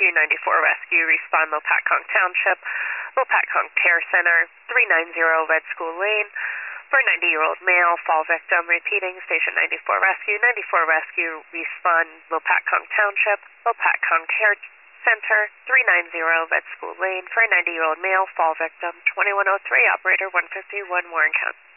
Rescue, 94 Rescue, respond Lopatcong Township, Lopatcong Care Center, 390 Red School Lane, for a 90-year-old male, fall victim. Repeating, Station 94 Rescue, 94 Rescue, respond Lopatcong Township, Lopatcong Care Center, 390 Red School Lane, for a 90-year-old male, fall victim, 2103, operator 151, Warren County.